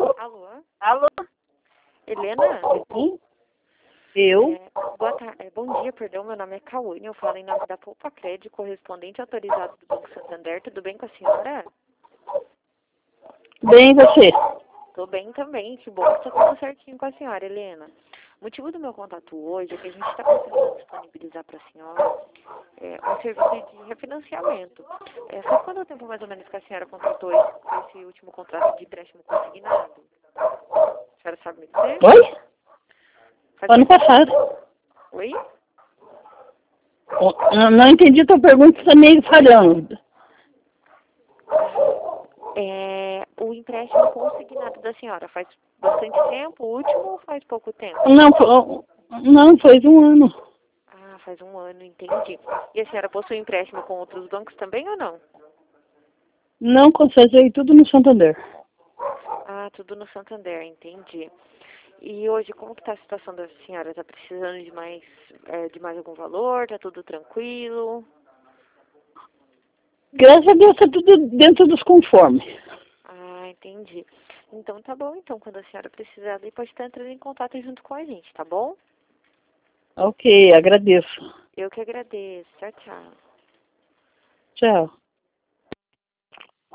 Alô? Alô? Helena? Sim? Eu? Bom dia, perdão, meu nome é Cauane, eu falo em nome da Poupa Crédito, correspondente autorizado do Banco Santander. Tudo bem com a senhora? Bem, você? Tô bem também, que bom que tá tudo certinho com a senhora, Helena. O motivo do meu contato hoje é que a gente está conseguindo disponibilizar para a senhora um serviço de refinanciamento. Sabe quanto tempo mais ou menos que a senhora contratou esse último contrato de empréstimo consignado? A senhora sabe me dizer? Oi? Faz Ano quanto passado. tempo? Oi? Não entendi a tua pergunta, está meio falhando. O empréstimo consignado da senhora faz bastante tempo, o último, ou faz pouco tempo? Não, foi um ano. Ah, faz um ano, entendi. E a senhora possui empréstimo com outros bancos também ou não? Não consertei tudo no Santander. Ah, tudo no Santander, entendi. E hoje, como que tá a situação da senhora? Está precisando de mais algum valor? Tá tudo tranquilo? Graças a Deus está tudo dentro dos conformes. Ah, entendi. Então tá bom, então quando a senhora precisar, daí pode estar entrando em contato junto com a gente, tá bom? Ok, agradeço. Eu que agradeço. Tchau, tchau. Tchau.